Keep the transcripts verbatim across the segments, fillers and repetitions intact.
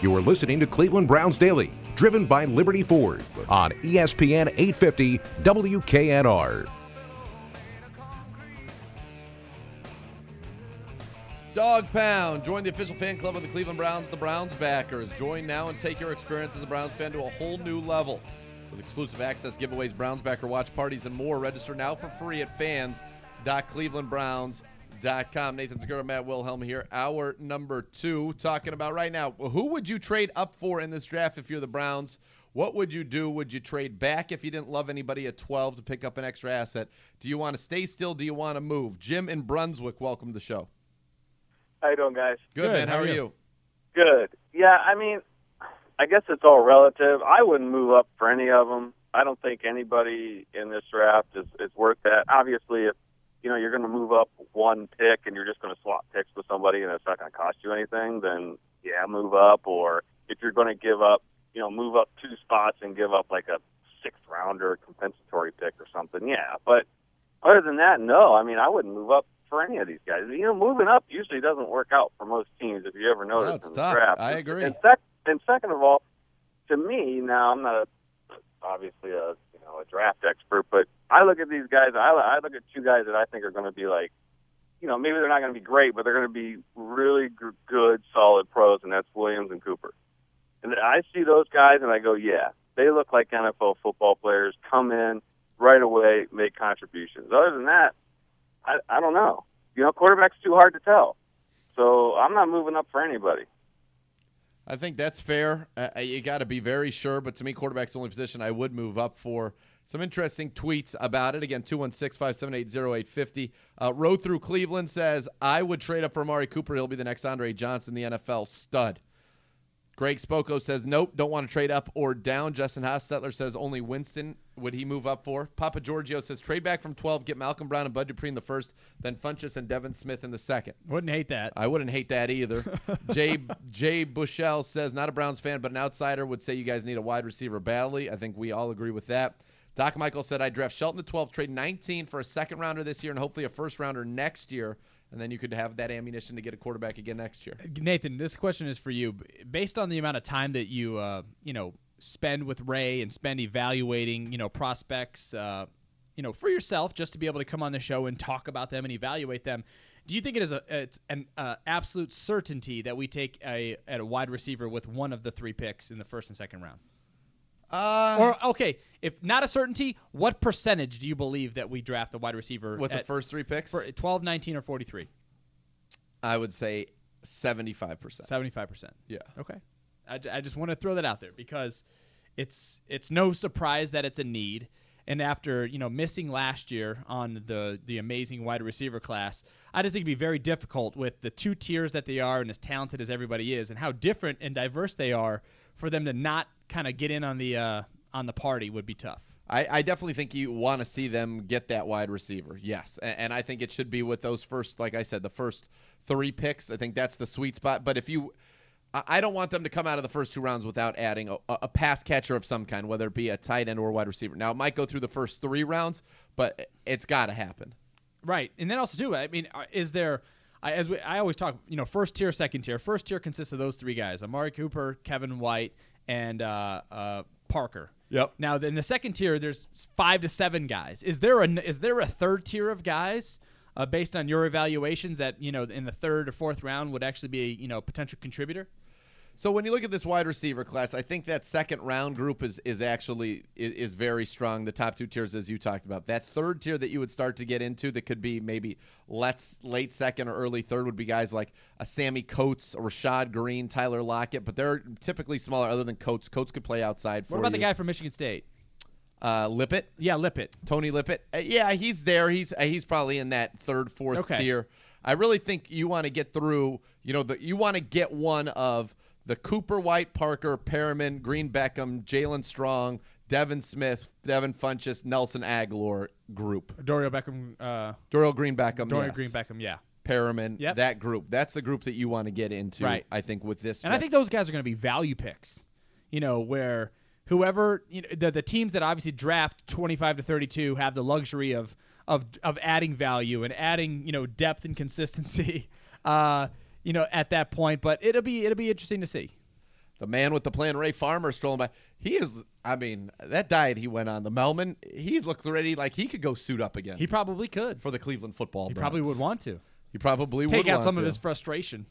You are listening to Cleveland Browns Daily, driven by Liberty Ford on E S P N eight fifty W K N R. Dog Pound. Join the official fan club of the Cleveland Browns, the Browns backers. Join now and take your experience as a Browns fan to a whole new level. With exclusive access, giveaways, Browns backer watch parties, and more. Register now for free at fans dot cleveland browns dot com. Nathan Segura, Matt Wilhelm here. Hour number two, talking about right now, who would you trade up for in this draft if you're the Browns? What would you do? Would you trade back if you didn't love anybody at twelve to pick up an extra asset? Do you want to stay still? Do you want to move? Jim in Brunswick, welcome to the show. How you doing, guys? Good, Good man. How, how are you? you? Good. Yeah, I mean, I guess it's all relative. I wouldn't move up for any of them. I don't think anybody in this draft is, is worth that. Obviously, if you know you're going to move up one pick and you're just going to swap picks with somebody and it's not going to cost you anything, then yeah, move up. Or if you're going to give up, you know, move up two spots and give up like a sixth rounder compensatory pick or something, yeah. But other than that, no. I mean, I wouldn't move up for any of these guys. You know, moving up usually doesn't work out for most teams, if you ever notice no, it's in the tough. draft. I agree. And, sec- and second of all, to me, now I'm not a, obviously a you know a draft expert, but I look at these guys. I, I look at two guys that I think are going to be like, you know, maybe they're not going to be great, but they're going to be really g- good, solid pros, and that's Williams and Cooper. And I see those guys, and I go, yeah, they look like N F L football players. Come in right away, make contributions. Other than that, I, I don't know. You know, quarterback's too hard to tell. So I'm not moving up for anybody. I think that's fair. Uh, you got to be very sure, but to me, quarterback's the only position I would move up for. Some interesting tweets about it. Again, two one six, five seven eight, zero eight five zero. Uh, Row Through Cleveland says, I would trade up for Amari Cooper. He'll be the next Andre Johnson, the N F L stud. Greg Spoko says, nope, don't want to trade up or down. Justin Hostetler says, only Winston would he move up for. Papa Giorgio says, trade back from twelve, get Malcolm Brown and Bud Dupree in the first, then Funchess and Devin Smith in the second. Wouldn't hate that. I wouldn't hate that either. Jay Jay Bushell says, not a Browns fan, but an outsider, would say you guys need a wide receiver badly. I think we all agree with that. Doc Michael said, I'd draft Shelton to twelve, trade nineteen for a second rounder this year and hopefully a first rounder next year. And then you could have that ammunition to get a quarterback again next year. Nathan, this question is for you. Based on the amount of time that you, uh, you know, spend with Ray and spend evaluating, you know, prospects, uh, you know, for yourself, just to be able to come on the show and talk about them and evaluate them, do you think it is a it's an uh, absolute certainty that we take a at a wide receiver with one of the three picks in the first and second round? Uh, or, okay, if not a certainty, what percentage do you believe that we draft a wide receiver with the first three picks? For twelve, nineteen, or forty-three? I would say seventy-five percent. seventy-five percent. Yeah. Okay. I, I just want to throw that out there because it's it's no surprise that it's a need. And after, you know, missing last year on the, the amazing wide receiver class, I just think it'd be very difficult with the two tiers that they are and as talented as everybody is and how different and diverse they are for them to not kind of get in on the uh, on the party would be tough. I, I definitely think you want to see them get that wide receiver, yes. And, and I think it should be with those first, like I said, the first three picks. I think that's the sweet spot. But if you – I don't want them to come out of the first two rounds without adding a, a pass catcher of some kind, whether it be a tight end or a wide receiver. Now, it might go through the first three rounds, but it's got to happen. Right. And then also, too, I mean, is there – I, as we, I always talk, you know, first tier, second tier. First tier consists of those three guys, Amari Cooper, Kevin White, and uh, uh, Parker. Yep. Now, in the second tier, there's five to seven guys. Is there a is there a third tier of guys uh, based on your evaluations that, you know, in the third or fourth round would actually be a, you know, potential contributor? So when you look at this wide receiver class, I think that second round group is is actually is, is very strong. The top two tiers, as you talked about, that third tier that you would start to get into, that could be maybe let's late second or early third, would be guys like a Sammy Coates, or Rashad Green, Tyler Lockett, but they're typically smaller. Other than Coates, Coates could play outside. For what about you. the guy from Michigan State? Uh, Lippett. Yeah, Lippett. Tony Lippett. Uh, yeah, he's there. He's uh, he's probably in that third, fourth okay. tier. I really think you want to get through. You know, the you want to get one of the Cooper, White, Parker, Perriman, Green Beckham, Jalen Strong, Devin Smith, Devin Funchess, Nelson Aguilar group. Dorial Beckham. Uh, Dorial Green Beckham. Dorial yes. Green Beckham, yeah. Perriman, yep. that group. That's the group that you want to get into, right. I think, with this. And I think those guys are going to be value picks, you know, where whoever, you know, the, the teams that obviously draft twenty-five to thirty-two have the luxury of of of adding value and adding, you know, depth and consistency. Uh, you know, at that point, but it'll be it'll be interesting to see. the man with the plan, Ray Farmer, strolling by. He is, I mean, that diet he went on, the Melman, he looked already like he could go suit up again. He probably could. For the Cleveland football He Browns. probably would want to. He probably Take would out want some to. of his frustration.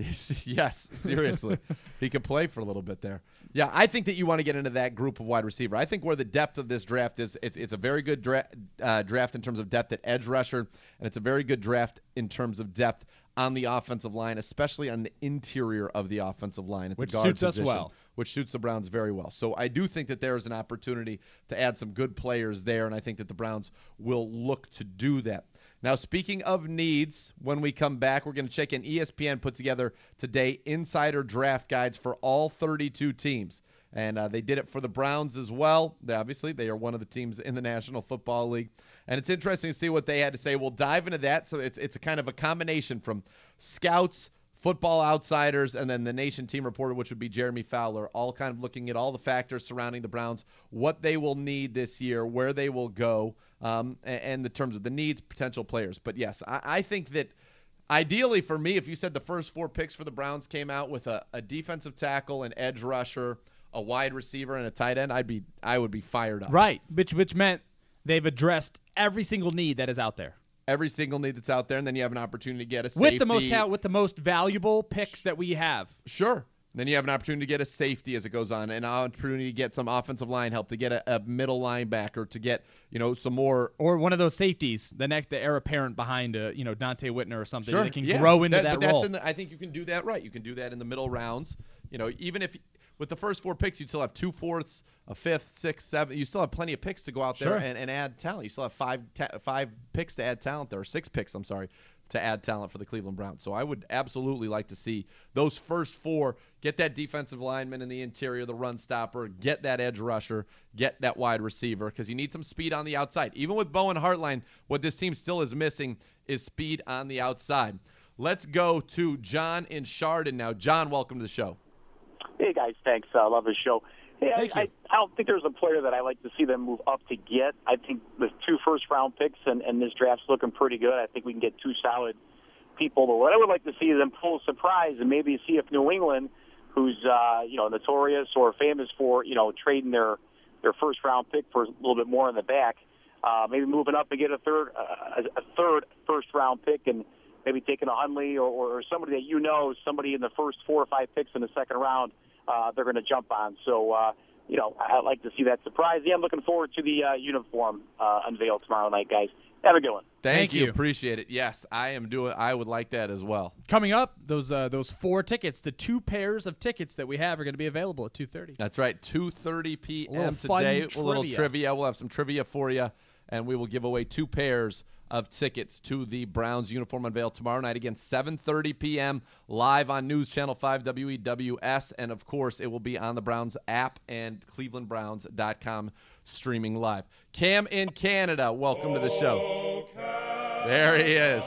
Yes, seriously. He could play for a little bit there. Yeah, I think that you want to get into that group of wide receiver. I think where the depth of this draft is, it's, it's a very good dra- uh, draft in terms of depth at edge rusher, and it's a very good draft in terms of depth on the offensive line, especially on the interior of the offensive line at which the guard suits position, us well. Which suits the Browns very well. So I do think that there is an opportunity to add some good players there, and I think that the Browns will look to do that. Now, speaking of needs, when we come back, we're going to check in. E S P N put together today insider draft guides for all thirty-two teams. And uh, they did it for the Browns as well. They, obviously, they are one of the teams in the National Football League. And it's interesting to see what they had to say. We'll dive into that. So it's, it's a kind of a combination from scouts, Football Outsiders, and then the Nation team reporter, which would be Jeremy Fowler, all kind of looking at all the factors surrounding the Browns, what they will need this year, where they will go, um, and, and the terms of the needs, potential players. But, yes, I, I think that ideally for me, if you said the first four picks for the Browns came out with a, a defensive tackle, an edge rusher, a wide receiver, and a tight end, I'd be I would be fired up. Right, which which meant they've addressed every single need that is out there. Every single need that's out there, and then you have an opportunity to get a safety. With the most talent, with the most valuable picks that we have. Sure. Then you have an opportunity to get a safety as it goes on, an opportunity to get some offensive line help, to get a, a middle linebacker, to get, you know, some more. Or one of those safeties, the next, the heir apparent behind, a, you know, Dante Whitner or something. Sure. That can yeah. grow into that, that but role. That's in the, I think you can do that right. You can do that in the middle rounds. You know, even if with the first four picks, you'd still have two fourths, a fifth, sixth, seventh. You still have plenty of picks to go out there sure. and, and add talent. You still have five ta- five picks to add talent there, or six picks, I'm sorry, to add talent for the Cleveland Browns. So I would absolutely like to see those first four, get that defensive lineman in the interior, the run stopper, get that edge rusher, get that wide receiver, because you need some speed on the outside. Even with Bowen Hartline, what this team still is missing is speed on the outside. Let's go to John in Chardon now. John, welcome to the show. Hey, guys, thanks. I uh, love the show. Hey, Thank I, you. I, I don't think there's a player that I like to see them move up to get. I think with two first-round picks and, and this draft's looking pretty good, I think we can get two solid people. But what I would like to see is them pull a surprise and maybe see if New England, who's uh, you know notorious or famous for you know trading their their first-round pick for a little bit more in the back, uh, maybe moving up and get a third uh, a third first-round pick and maybe taking a Hundley or, or somebody that you know, somebody in the first four or five picks in the second round, uh, they're going to jump on. So, uh, you know, I'd like to see that surprise. Yeah, I'm looking forward to the uh, uniform uh, unveil tomorrow night, guys. Have a good one. Thank, Thank you. you. Appreciate it. Yes, I am doing. I would like that as well. Coming up, those uh, those four tickets, the two pairs of tickets that we have are going to be available at two thirty. That's right, two thirty p.m. A little fun today. A little trivia. trivia. We'll have some trivia for you, and we will give away two pairs of tickets to the Browns uniform unveil tomorrow night. Again, seven thirty p.m. live on News Channel five W E W S, and of course it will be on the Browns app and cleveland browns dot com streaming live. Cam in Canada, welcome to the show. There he is.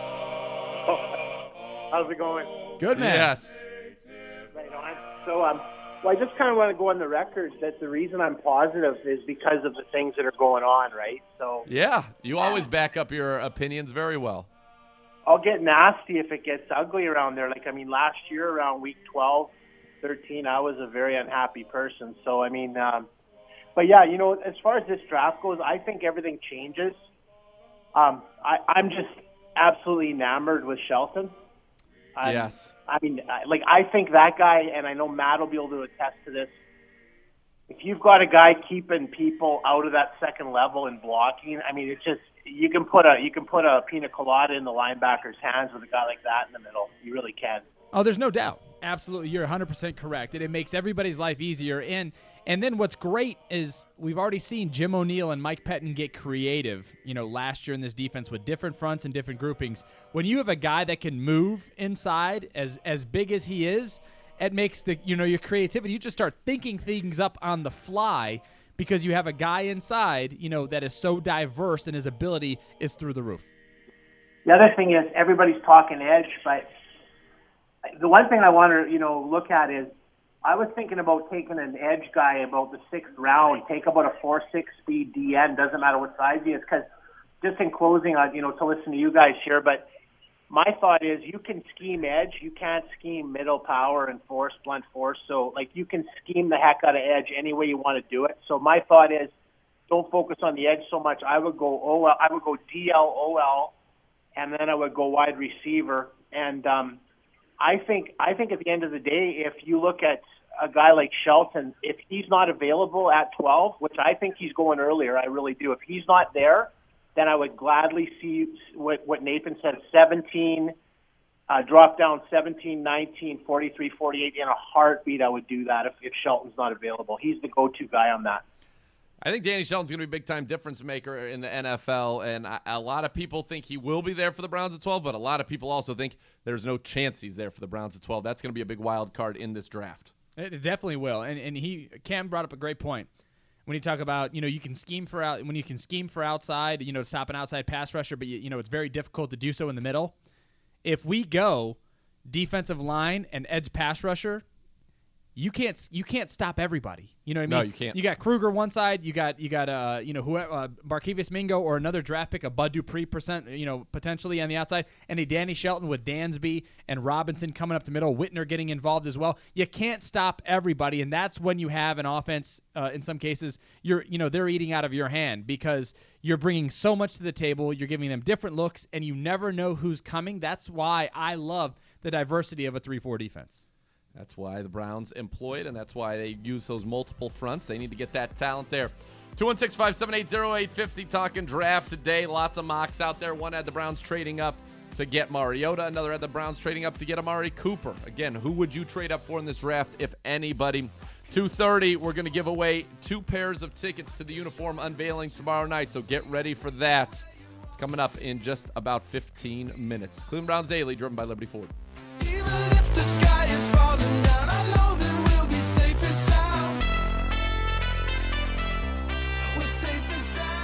How's it going? Good, man. Yes. Right on. So, um, well, I just kind of want to go on the record that the reason I'm positive is because of the things that are going on, right? So, Yeah, you always back up your opinions very well. I'll get nasty if it gets ugly around there. Like, I mean, last year around week twelve, thirteen, I was a very unhappy person. So, I mean, um, but yeah, you know, as far as this draft goes, I think everything changes. Um, I, I'm just absolutely enamored with Shelton. I'm, Yes. I mean, I- like, I think that guy, and I know Matt will be able to attest to this, if you've got a guy keeping people out of that second level and blocking, I mean, it's just, you can put a you can put a pina colada in the linebacker's hands with a guy like that in the middle. You really can. Oh, there's no doubt. Absolutely. You're one hundred percent correct. And it makes everybody's life easier. And and then what's great is we've already seen Jim O'Neill and Mike Pettin get creative, you know, last year in this defense with different fronts and different groupings. When you have a guy that can move inside as as big as he is, it makes the, you know, your creativity. You just start thinking things up on the fly because you have a guy inside, you know, that is so diverse and his ability is through the roof. The other thing is everybody's talking edge, but the one thing I want to, you know, look at is I was thinking about taking an edge guy about the sixth round, take about a four six speed D N, doesn't matter what size he is, because just in closing, on you know, to listen to you guys here, but my thought is you can scheme edge. You can't scheme middle power and force, blunt force. So, like, you can scheme the heck out of edge any way you want to do it. So my thought is don't focus on the edge so much. I would go O L, I would go D L, O L, and then I would go wide receiver. And um, I think I think at the end of the day, if you look at a guy like Shelton, if he's not available at twelve, which I think he's going earlier, I really do. If he's not there, then I would gladly see what, what Nathan said, seventeen, uh, drop down seventeen, nineteen, forty-three, forty-eight. In a heartbeat, I would do that if, if Shelton's not available. He's the go-to guy on that. I think Danny Shelton's going to be a big-time difference maker in the N F L, and a, a lot of people think he will be there for the Browns at twelve, but a lot of people also think there's no chance he's there for the Browns at twelve. That's going to be a big wild card in this draft. It definitely will, and and he Cam brought up a great point when you talk about, you know, you can scheme for out when you can scheme for outside, you know, to stop an outside pass rusher, but you, you know it's very difficult to do so in the middle. If we go defensive line and edge pass rusher, you can't you can't stop everybody. You know what I mean? No, you can't. You got Kruger one side, you got you got uh you know who uh, Barkevius Mingo or another draft pick, a Bud Dupree percent, you know, potentially on the outside, and a Danny Shelton with Dansby and Robinson coming up the middle, Whitner getting involved as well. You can't stop everybody, and that's when you have an offense. Uh, in some cases, you're you know they're eating out of your hand because you're bringing so much to the table. You're giving them different looks, and you never know who's coming. That's why I love the diversity of a three four defense. That's why the Browns employ it, and that's why they use those multiple fronts. They need to get that talent there. two one six, five seven eight, zero eight five zero talking draft today. Lots of mocks out there. One had the Browns trading up to get Mariota. Another had the Browns trading up to get Amari Cooper. Again, who would you trade up for in this draft, if anybody? two thirty, we're going to give away two pairs of tickets to the uniform unveiling tomorrow night, so get ready for that. It's coming up in just about fifteen minutes. Cleveland Browns Daily, driven by Liberty Ford. Even if the sky is falling down, I know that we'll be safe and sound. We're safe and sound.